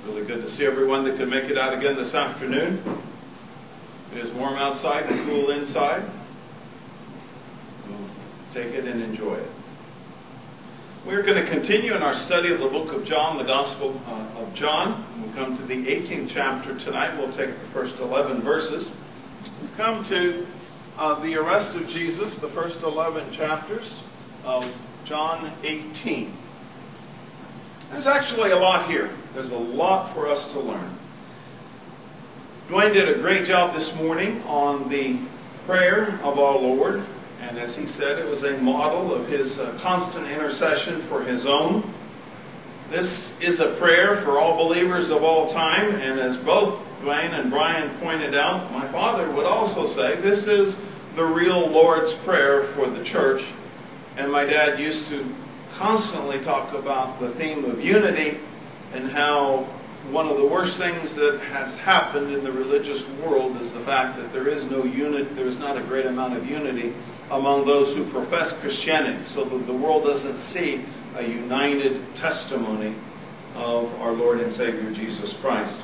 Really good to see everyone that could make it out again this afternoon. It is warm outside and cool inside. We'll take it and enjoy it. We're going to continue in our study of the book of John, the Gospel of John. We'll come to the 18th chapter tonight. We'll take the first 11 verses. We've come to the arrest of Jesus, the first 11 chapters of John 18. There's actually a lot here. There's a lot for us to learn. Dwayne did a great job this morning on the prayer of our Lord. And as he said, it was a model of his constant intercession for his own. This is a prayer for all believers of all time. And as both Dwayne and Brian pointed out, my father would also say, this is the real Lord's Prayer for the church. And my dad used to constantly talk about the theme of unity and how one of the worst things that has happened in the religious world is the fact that there is no unity, there is not a great amount of unity among those who profess Christianity, so that the world doesn't see a united testimony of our Lord and Savior Jesus Christ.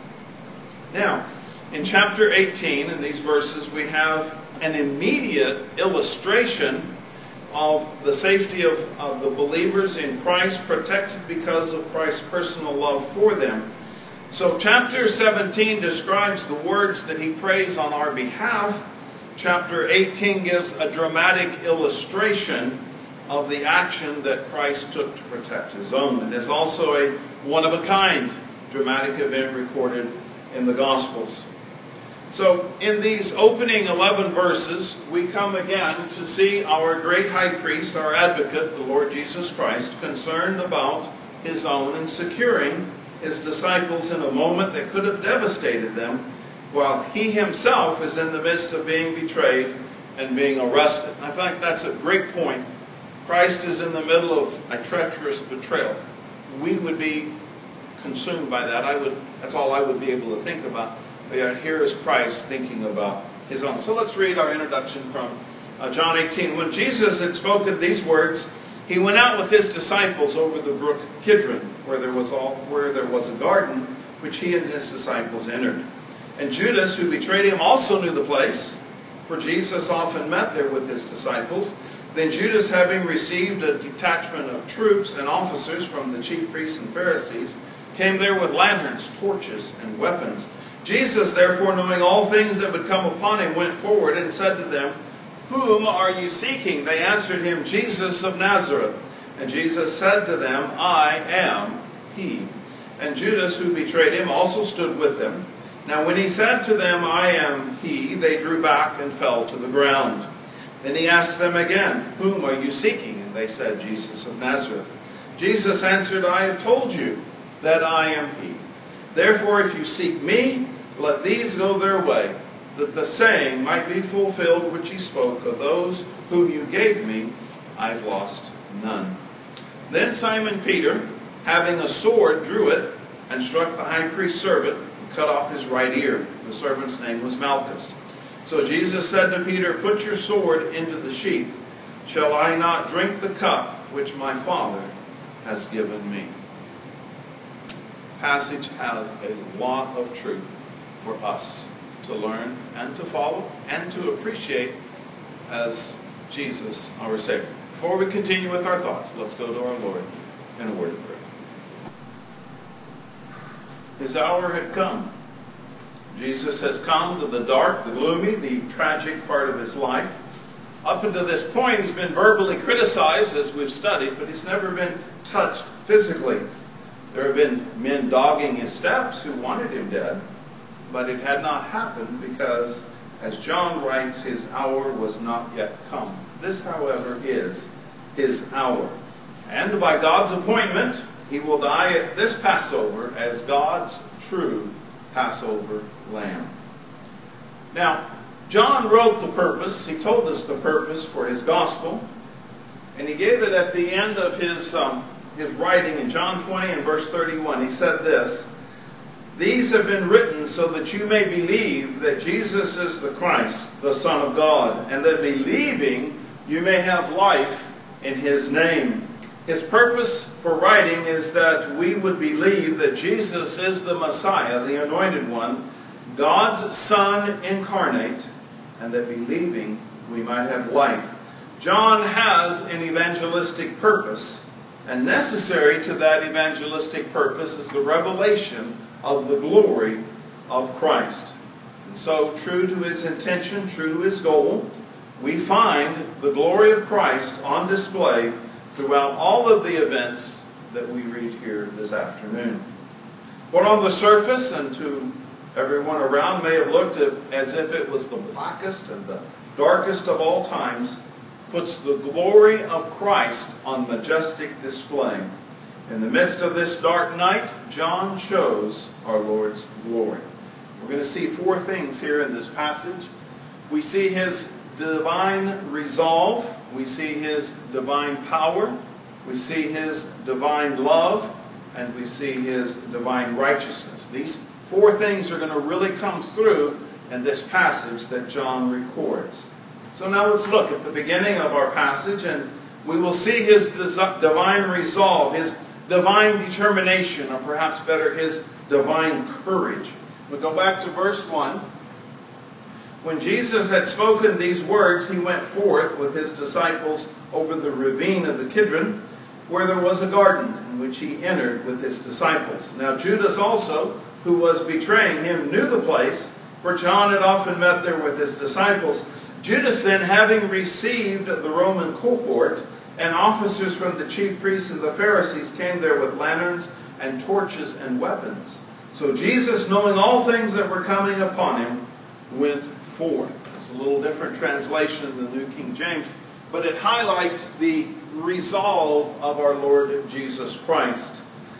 Now, in chapter 18, in these verses, we have an immediate illustration of the safety of the believers in Christ, protected because of Christ's personal love for them. So chapter 17 describes the words that he prays on our behalf. Chapter 18 gives a dramatic illustration of the action that Christ took to protect his own. It is also a one-of-a-kind dramatic event recorded in the Gospels. So in these opening 11 verses, we come again to see our great high priest, our advocate, the Lord Jesus Christ, concerned about his own and securing his disciples in a moment that could have devastated them, while he himself is in the midst of being betrayed and being arrested. I think that's a great point. Christ is in the middle of a treacherous betrayal. We would be consumed by that. That's all I would be able to think about. But here is Christ thinking about his own. So let's read our introduction from John 18. When Jesus had spoken these words, he went out with his disciples over the brook Kidron, where there was a garden, which he and his disciples entered. And Judas, who betrayed him, also knew the place, for Jesus often met there with his disciples. Then Judas, having received a detachment of troops and officers from the chief priests and Pharisees, came there with lanterns, torches, and weapons. Jesus, therefore, knowing all things that would come upon him, went forward and said to them, "Whom are you seeking?" They answered him, "Jesus of Nazareth." And Jesus said to them, "I am he." And Judas, who betrayed him, also stood with them. Now when he said to them, "I am he," they drew back and fell to the ground. Then he asked them again, "Whom are you seeking?" And they said, "Jesus of Nazareth." Jesus answered, "I have told you that I am he. Therefore, if you seek me, let these go their way, that the saying might be fulfilled which he spoke, of those whom you gave me, I've lost none." Then Simon Peter, having a sword, drew it, and struck the high priest's servant, and cut off his right ear. The servant's name was Malchus. So Jesus said to Peter, "Put your sword into the sheath. Shall I not drink the cup which my Father has given me?" Passage has a lot of truth for us to learn and to follow and to appreciate as Jesus, our Savior. Before we continue with our thoughts, let's go to our Lord in a word of prayer. His hour had come. Jesus has come to the dark, the gloomy, the tragic part of his life. Up until this point, he's been verbally criticized, as we've studied, but he's never been touched physically. There have been men dogging his steps who wanted him dead, but it had not happened because, as John writes, his hour was not yet come. This, however, is his hour. And by God's appointment, he will die at this Passover as God's true Passover lamb. Now, John wrote the purpose. He told us the purpose for his gospel, and he gave it at the end of his writing in John 20 and verse 31. He said this, "These have been written so that you may believe that Jesus is the Christ, the Son of God, and that believing you may have life in his name. His purpose for writing is that we would believe that Jesus is the Messiah, the Anointed One, God's Son incarnate, and that believing we might have life. John has an evangelistic purpose, and necessary to that evangelistic purpose is the revelation of the glory of Christ. And so, true to his intention, true to his goal, we find the glory of Christ on display throughout all of the events that we read here this afternoon. What on the surface and to everyone around may have looked as if it was the blackest and the darkest of all times, puts the glory of Christ on majestic display. In the midst of this dark night, John shows our Lord's glory. We're going to see four things here in this passage. We see his divine resolve. We see his divine power. We see his divine love. And we see his divine righteousness. These four things are going to really come through in this passage that John records. So now let's look at the beginning of our passage, and we will see his divine resolve, his divine determination, or perhaps better, his divine courage. We go back to verse 1. When Jesus had spoken these words, he went forth with his disciples over the ravine of the Kidron, where there was a garden, in which he entered with his disciples. Now Judas also, who was betraying him, knew the place, for John had often met there with his disciples. Judas then, having received the Roman cohort, and officers from the chief priests and the Pharisees came there with lanterns and torches and weapons. So Jesus, knowing all things that were coming upon him, went forth. It's a little different translation than the New King James, but it highlights the resolve of our Lord Jesus Christ.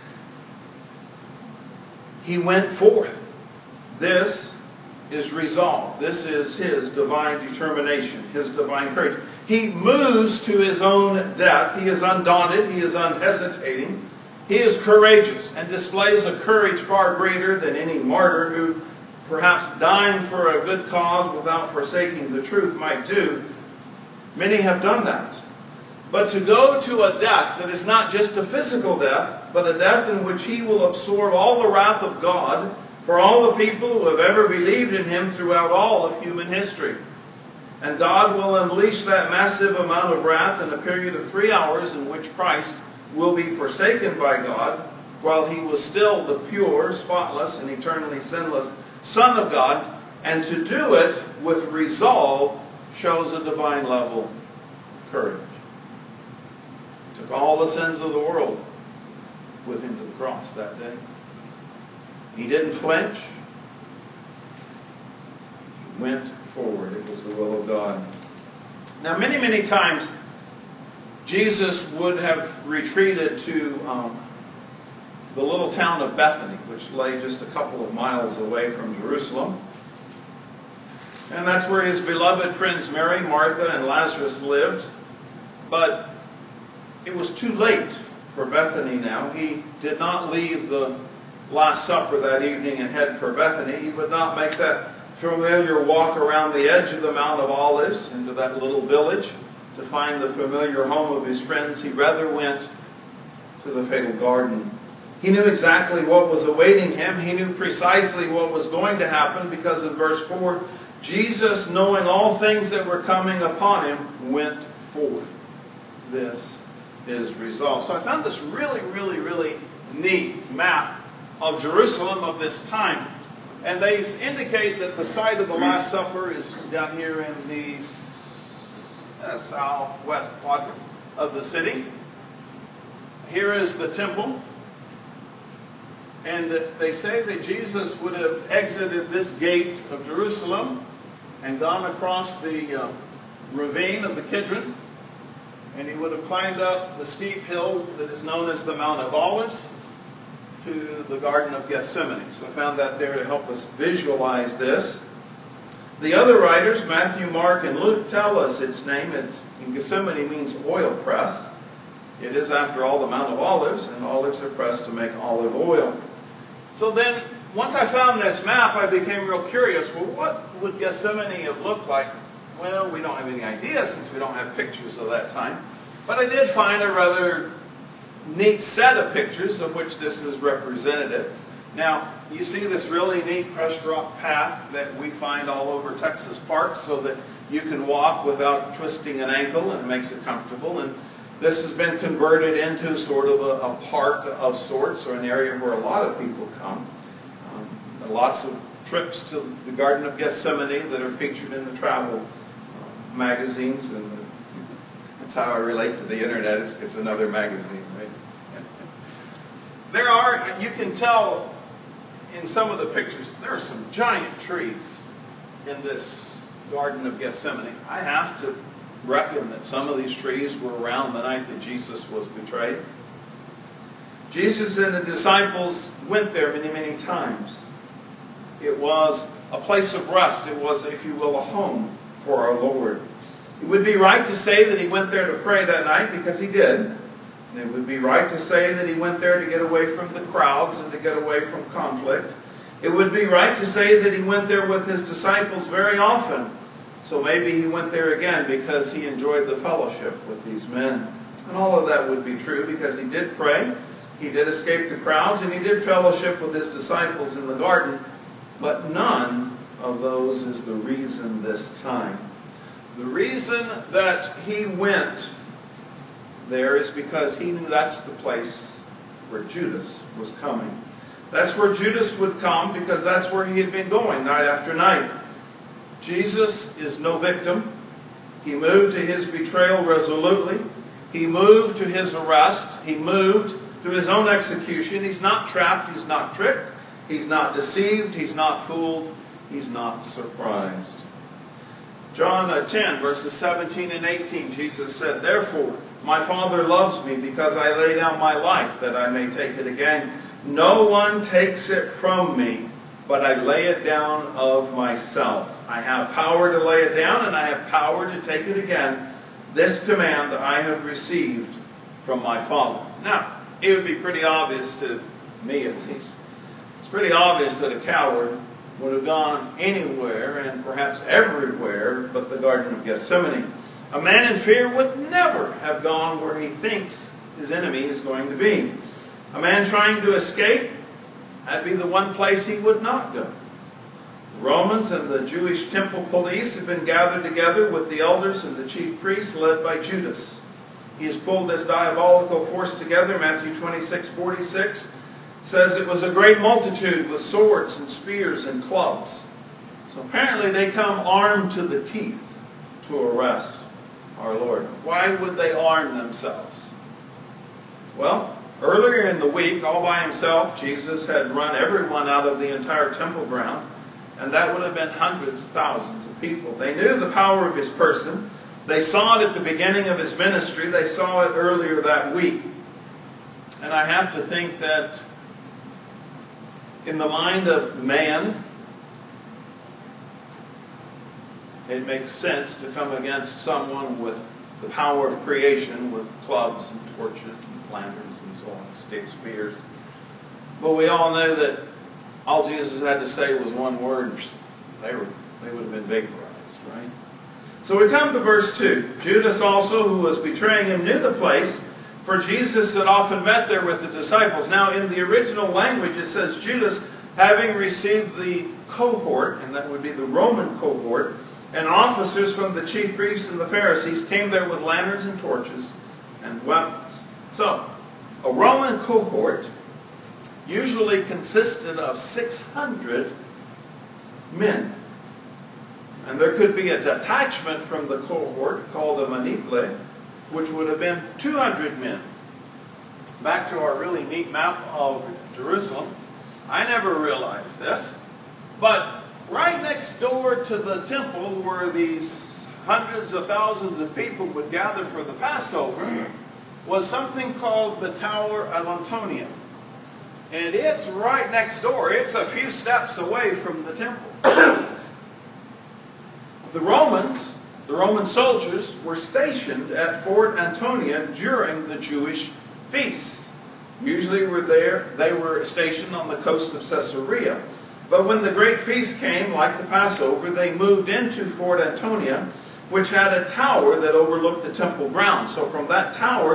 He went forth. This is resolve. This is his divine determination, his divine courage. He moves to his own death. He is undaunted. He is unhesitating. He is courageous and displays a courage far greater than any martyr who, perhaps dying for a good cause without forsaking the truth, might do. Many have done that. But to go to a death that is not just a physical death, but a death in which he will absorb all the wrath of God for all the people who have ever believed in him throughout all of human history. And God will unleash that massive amount of wrath in a period of 3 hours in which Christ will be forsaken by God while he was still the pure, spotless, and eternally sinless Son of God. And to do it with resolve shows a divine level of courage. He took all the sins of the world with him to the cross that day. He didn't flinch. He went forward. It was the will of God. Now, many, many times, Jesus would have retreated to the little town of Bethany, which lay just a couple of miles away from Jerusalem. And that's where his beloved friends Mary, Martha, and Lazarus lived. But it was too late for Bethany now. He did not leave the Last Supper that evening and head for Bethany. He would not make that familiar walk around the edge of the Mount of Olives into that little village to find the familiar home of his friends. He rather went to the fatal garden. He knew exactly what was awaiting him. He knew precisely what was going to happen, because in verse 4, Jesus, knowing all things that were coming upon him, went forth. This is resolve. So I found this really, really, really neat map of Jerusalem of this time. And they indicate that the site of the Last Supper is down here in the southwest quadrant of the city. Here is the temple. And they say that Jesus would have exited this gate of Jerusalem and gone across the ravine of the Kidron. And he would have climbed up the steep hill that is known as the Mount of Olives to the Garden of Gethsemane. So I found that there to help us visualize this. The other writers, Matthew, Mark, and Luke, tell us its name. In Gethsemane means oil press. It is, after all, the Mount of Olives, and olives are pressed to make olive oil. So then, once I found this map, I became real curious. Well, what would Gethsemane have looked like? Well, we don't have any idea since we don't have pictures of that time. But I did find a rather neat set of pictures of which this is representative. Now, you see this really neat crushed rock path that we find all over Texas parks so that you can walk without twisting an ankle, and it makes it comfortable. And this has been converted into sort of a park of sorts, or an area where a lot of people come. Lots of trips to the Garden of Gethsemane that are featured in the travel magazines, and that's how I relate to the internet. It's another magazine, right? There are, you can tell in some of the pictures, there are some giant trees in this Garden of Gethsemane. I have to reckon that some of these trees were around the night that Jesus was betrayed. Jesus and the disciples went there many, many times. It was a place of rest. It was, if you will, a home for our Lord. It would be right to say that he went there to pray that night, because he did. It would be right to say that he went there to get away from the crowds and to get away from conflict. It would be right to say that he went there with his disciples very often. So maybe he went there again because he enjoyed the fellowship with these men. And all of that would be true, because he did pray, he did escape the crowds, and he did fellowship with his disciples in the garden. But none of those is the reason this time. The reason that he went there is because he knew that's the place where Judas was coming. That's where Judas would come, because that's where he had been going night after night. Jesus is no victim. He moved to his betrayal resolutely. He moved to his arrest. He moved to his own execution. He's not trapped. He's not tricked. He's not deceived. He's not fooled. He's not surprised. John 10, verses 17 and 18, Jesus said, "Therefore, my Father loves me, because I lay down my life that I may take it again. No one takes it from me, but I lay it down of myself. I have power to lay it down, and I have power to take it again. This command I have received from my Father." Now, it would be pretty obvious to me, at least. It's pretty obvious that a coward would have gone anywhere, and perhaps everywhere, but the Garden of Gethsemane. A man in fear would never have gone where he thinks his enemy is going to be. A man trying to escape, that'd be the one place he would not go. The Romans and the Jewish temple police have been gathered together with the elders and the chief priests led by Judas. He has pulled this diabolical force together. Matthew 26:46 says it was a great multitude with swords and spears and clubs. So apparently they come armed to the teeth to arrest our Lord. Why would they arm themselves? Well, earlier in the week, all by himself, Jesus had run everyone out of the entire temple ground, and that would have been hundreds of thousands of people. They knew the power of his person. They saw it at the beginning of his ministry. They saw it earlier that week. And I have to think that in the mind of man, it makes sense to come against someone with the power of creation, with clubs and torches and lanterns and so on, sticks, spears. But we all know that all Jesus had to say was one word. They would have been vaporized, right? So we come to verse 2. Judas also, who was betraying him, knew the place, for Jesus had often met there with the disciples. Now, in the original language, it says Judas, having received the cohort, and that would be the Roman cohort, and officers from the chief priests and the Pharisees, came there with lanterns and torches and weapons. So, a Roman cohort usually consisted of 600 men. And there could be a detachment from the cohort called a maniple, which would have been 200 men. Back to our really neat map of Jerusalem. I never realized this, but right next door to the temple where these hundreds of thousands of people would gather for the Passover was something called the Tower of Antonia. And it's right next door. It's a few steps away from the temple. The Roman soldiers were stationed at Fort Antonia during the Jewish feasts. Usually they were stationed on the coast of Caesarea. But when the great feast came, like the Passover, they moved into Fort Antonia, which had a tower that overlooked the temple grounds. So from that tower,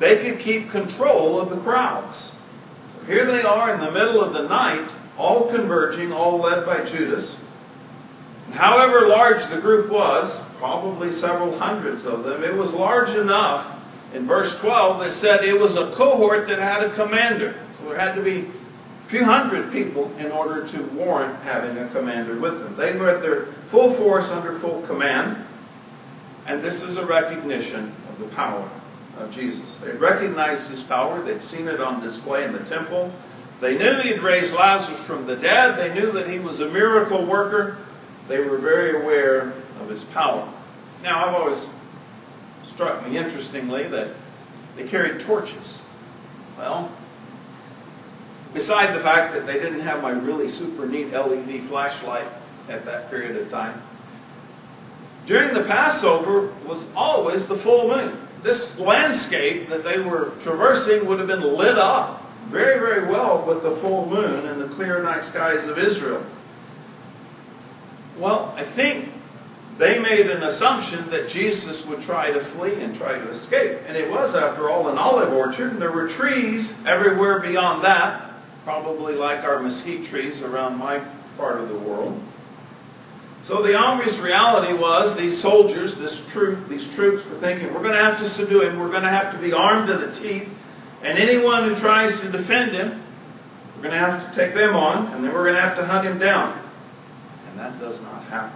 they could keep control of the crowds. So here they are in the middle of the night, all converging, all led by Judas. And however large the group was, probably several hundreds of them, it was large enough. In verse 12, they said it was a cohort that had a commander. So there had to be a few hundred people in order to warrant having a commander with them. They were at their full force under full command. And this is a recognition of the power of Jesus. They recognized his power. They'd seen it on display in the temple. They knew he'd raised Lazarus from the dead. They knew that he was a miracle worker. They were very aware of his power. Now, I've always struck me interestingly that they carried torches. Well, beside the fact that they didn't have my really super neat LED flashlight at that period of time, during the Passover was always the full moon. This landscape that they were traversing would have been lit up very, very well with the full moon and the clear night skies of Israel. Well, I think they made an assumption that Jesus would try to flee and try to escape. And it was, after all, an olive orchard. And there were trees everywhere beyond that, probably like our mesquite trees around my part of the world. So the obvious reality was these soldiers, these troops were thinking, we're going to have to subdue him. We're going to have to be armed to the teeth. And anyone who tries to defend him, we're going to have to take them on. And then we're going to have to hunt him down. And that does not happen.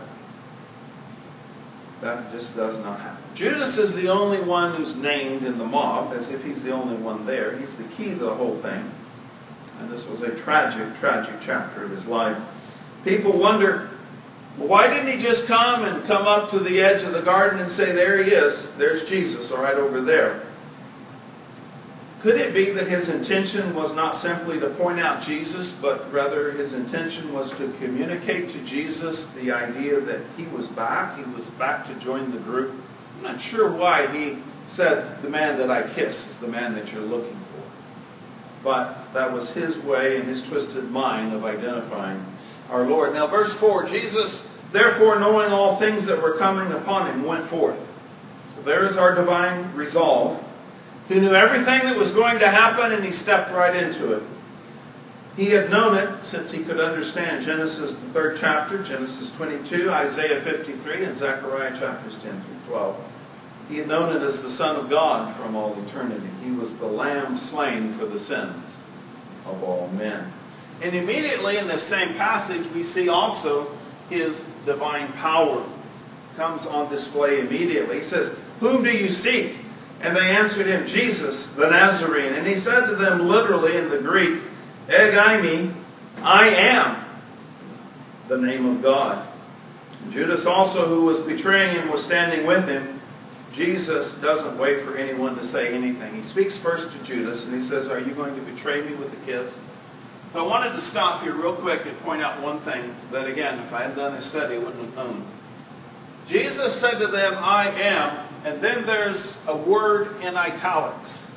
That just does not happen. Judas is the only one who's named in the mob, as if he's the only one there. He's the key to the whole thing. And this was a tragic, tragic chapter of his life. People wonder, well, why didn't he just come up to the edge of the garden and say, there he is, there's Jesus, right over there? Could it be that his intention was not simply to point out Jesus, but rather his intention was to communicate to Jesus the idea that he was back to join the group? I'm not sure why he said, the man that I kiss is the man that you're looking for. But that was his way and his twisted mind of identifying our Lord. Now verse 4, Jesus, therefore knowing all things that were coming upon him, went forth. So there is our divine resolve. He knew everything that was going to happen, and he stepped right into it. He had known it since he could understand Genesis, the 3rd chapter, Genesis 22, Isaiah 53, and Zechariah chapters 10 through 12. He had known it as the Son of God from all eternity. He was the Lamb slain for the sins of all men. And immediately in this same passage, we see also his divine power comes on display immediately. He says, whom do you seek? And they answered him, Jesus, the Nazarene. And he said to them literally in the Greek, Egaimi, I am the name of God. Judas also, who was betraying him, was standing with him. Jesus doesn't wait for anyone to say anything. He speaks first to Judas, and he says, are you going to betray me with a kiss? So I wanted to stop here real quick and point out one thing that, again, if I hadn't done this study, I wouldn't have known. Jesus said to them, I am. And then there's a word in italics.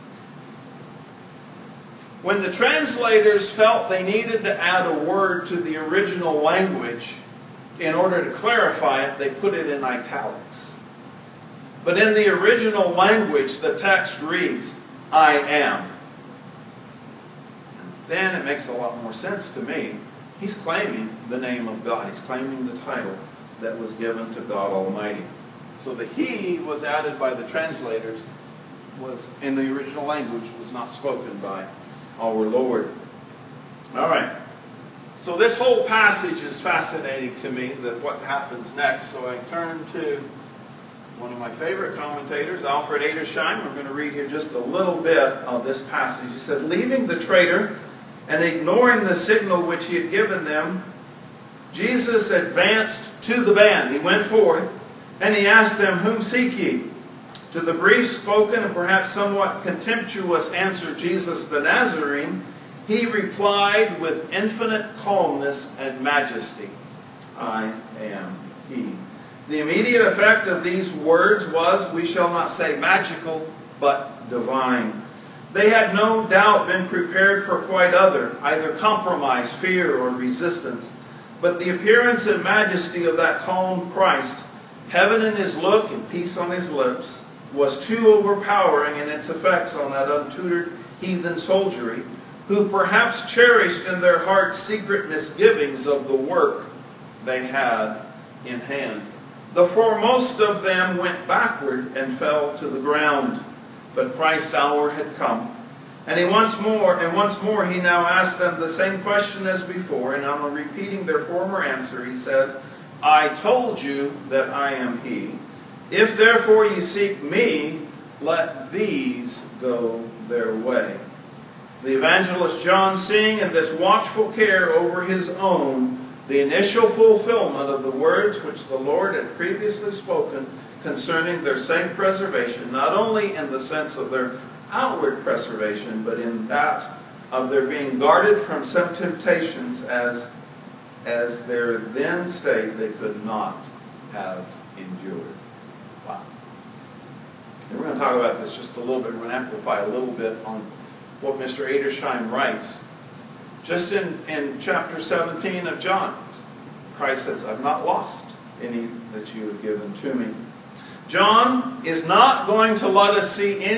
When the translators felt they needed to add a word to the original language in order to clarify it, they put it in italics. But in the original language, the text reads, I am. And then it makes a lot more sense to me. He's claiming the name of God. He's claiming the title that was given to God Almighty. So the he was added by the translators, was in the original language, was not spoken by our Lord. All right. So this whole passage is fascinating to me, that what happens next. So I turn to one of my favorite commentators, Alfred Edersheim. I'm going to read here just a little bit of this passage. He said, leaving the traitor and ignoring the signal which he had given them, Jesus advanced to the band. He went forth. And he asked them, whom seek ye? To the brief spoken and perhaps somewhat contemptuous answer, Jesus the Nazarene, he replied with infinite calmness and majesty, I am he. The immediate effect of these words was, we shall not say magical, but divine. They had no doubt been prepared for quite either compromise, fear, or resistance. But the appearance and majesty of that calm Christ, heaven in his look and peace on his lips, was too overpowering in its effects on that untutored heathen soldiery, who perhaps cherished in their hearts secret misgivings of the work they had in hand. The foremost of them went backward and fell to the ground. But Christ's hour had come. And once more he now asked them the same question as before, and on repeating their former answer, he said, I told you that I am he. If therefore ye seek me, let these go their way. The evangelist John, seeing in this watchful care over his own the initial fulfillment of the words which the Lord had previously spoken concerning their safe preservation, not only in the sense of their outward preservation, but in that of their being guarded from some temptations as their then state they could not have endured. Wow. And we're going to talk about this just a little bit. We're going to amplify a little bit on what Mr. Edersheim writes. Just in chapter 17 of John, Christ says, I've not lost any that you have given to me. John is not going to let us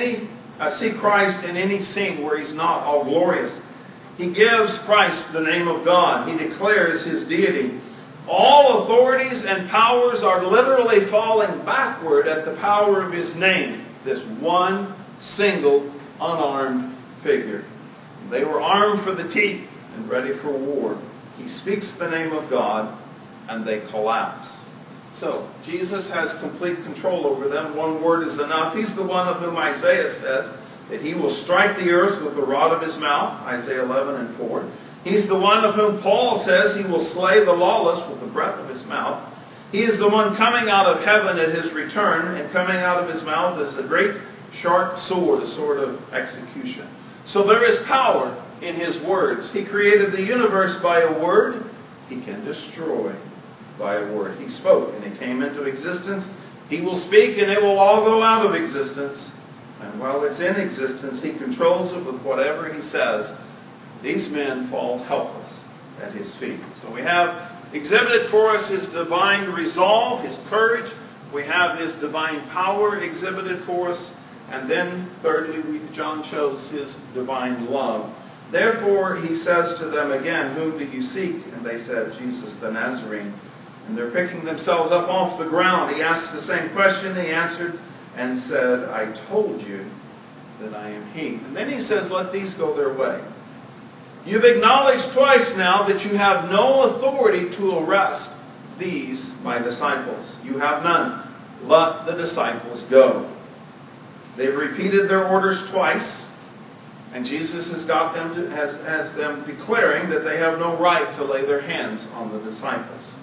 see Christ in any scene where he's not all glorious. He gives Christ the name of God. He declares his deity. All authorities and powers are literally falling backward at the power of his name. This one single unarmed figure. They were armed for the teeth and ready for war. He speaks the name of God and they collapse. So, Jesus has complete control over them. One word is enough. He's the one of whom Isaiah says that he will strike the earth with the rod of his mouth, Isaiah 11:4. He's the one of whom Paul says he will slay the lawless with the breath of his mouth. He is the one coming out of heaven at his return, and coming out of his mouth is a great sharp sword, a sword of execution. So there is power in his words. He created the universe by a word. He can destroy by a word. He spoke and it came into existence. He will speak and it will all go out of existence. And while it's in existence, he controls it with whatever he says. These men fall helpless at his feet. So we have exhibited for us his divine resolve, his courage. We have his divine power exhibited for us. And then, thirdly, John shows his divine love. Therefore, he says to them again, whom do you seek? And they said, Jesus the Nazarene. And they're picking themselves up off the ground. He asked the same question. He answered and said, I told you that I am he. And then he says, let these go their way. You've acknowledged twice now that you have no authority to arrest these, my disciples. You have none. Let the disciples go. They've repeated their orders twice, and Jesus has got them has them declaring that they have no right to lay their hands on the disciples.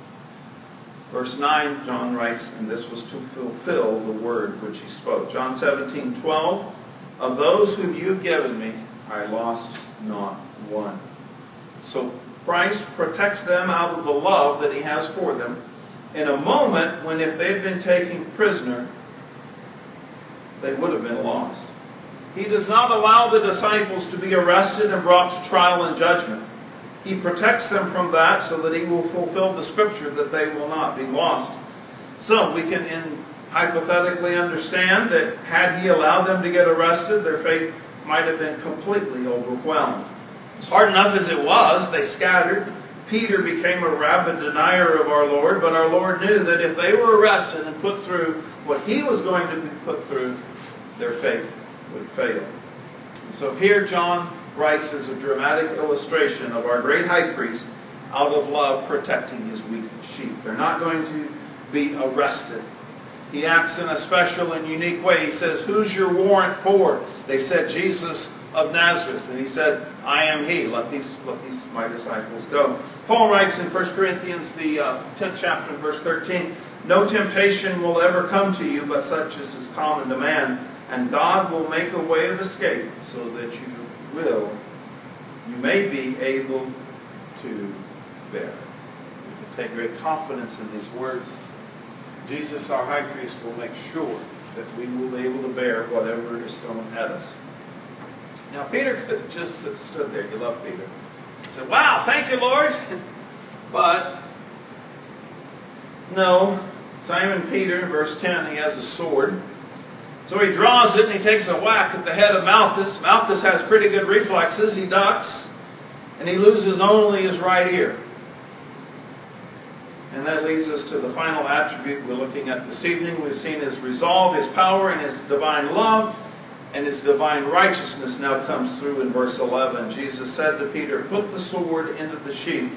Verse 9, John writes, and this was to fulfill the word which he spoke. John 17:12, of those whom you have given me, I lost not one. So Christ protects them out of the love that he has for them in a moment when if they'd been taken prisoner, they would have been lost. He does not allow the disciples to be arrested and brought to trial and judgment. He protects them from that so that he will fulfill the scripture that they will not be lost. So we can hypothetically understand that had he allowed them to get arrested, their faith might have been completely overwhelmed. It's hard enough as it was. They scattered. Peter became a rabid denier of our Lord, but our Lord knew that if they were arrested and put through what he was going to be put through, their faith would fail. And so here John writes as a dramatic illustration of our great high priest out of love protecting his weak sheep. They're not going to be arrested. He acts in a special and unique way. He says, who's your warrant for? They said, Jesus of Nazareth. And he said, I am he. Let these my disciples go. Paul writes in 1 Corinthians, the 10th chapter, verse 13, no temptation will ever come to you, but such as is common to man. And God will make a way of escape so that you may be able to bear. We can take great confidence in these words. Jesus, our high priest, will make sure that we will be able to bear whatever is thrown at us. Now, Peter could have just stood there. You love Peter. He said, wow, thank you, Lord. But, no. Simon Peter, verse 10, he has a sword. So he draws it and he takes a whack at the head of Malchus. Malchus has pretty good reflexes. He ducks and he loses only his right ear. And that leads us to the final attribute we're looking at this evening. We've seen his resolve, his power, and his divine love, and his divine righteousness now comes through in verse 11. Jesus said to Peter, "Put the sword into the sheath."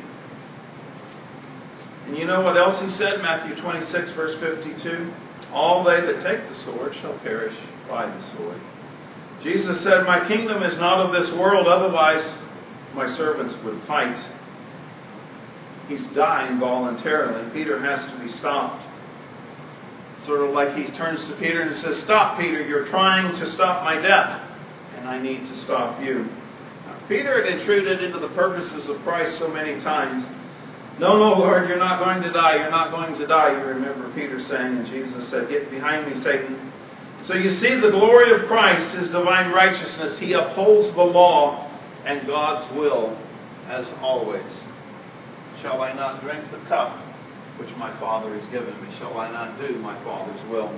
And you know what else he said? Matthew 26, verse 52. "All they that take the sword shall perish by the sword." Jesus said, "My kingdom is not of this world, otherwise my servants would fight." He's dying voluntarily. Peter has to be stopped. Sort of like he turns to Peter and says, "Stop, Peter, you're trying to stop my death, and I need to stop you." Now, Peter had intruded into the purposes of Christ so many times. "No, no, Lord, you're not going to die, you're not going to die." You remember Peter saying, and Jesus said, "Get behind me, Satan." So you see the glory of Christ, his divine righteousness. He upholds the law and God's will as always. "Shall I not drink the cup which my Father has given me? Shall I not do my Father's will?"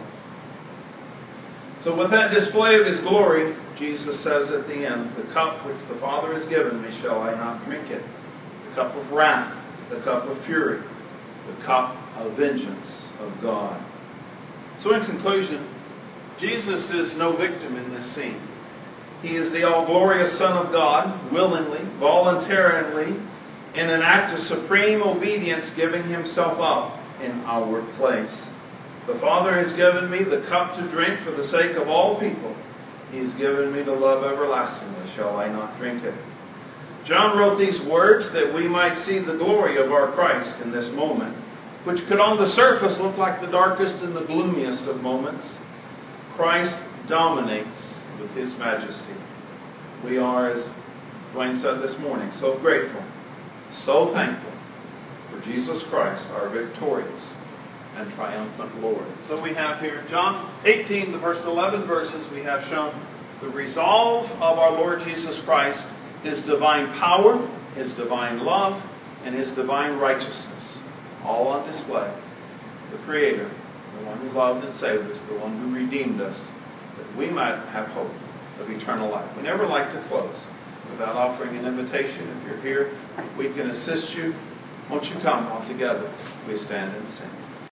So with that display of his glory, Jesus says at the end, "The cup which the Father has given me, shall I not drink it? The cup of wrath, the cup of fury, the cup of vengeance of God." So in conclusion, Jesus is no victim in this scene. He is the all-glorious Son of God, willingly, voluntarily, in an act of supreme obedience, giving himself up in our place. "The Father has given me the cup to drink for the sake of all people. He has given me the love everlastingly. Shall I not drink it?" John wrote these words that we might see the glory of our Christ in this moment, which could on the surface look like the darkest and the gloomiest of moments. Christ dominates with his majesty. We are, as Dwayne said this morning, so grateful, so thankful for Jesus Christ, our victorious and triumphant Lord. So we have here John 18, the verse 11 verses, we have shown the resolve of our Lord Jesus Christ, his divine power, his divine love, and his divine righteousness, all on display. The Creator, the one who loved and saved us, the one who redeemed us, that we might have hope of eternal life. We never like to close without offering an invitation. If you're here, if we can assist you, won't you come all together? We stand and sing.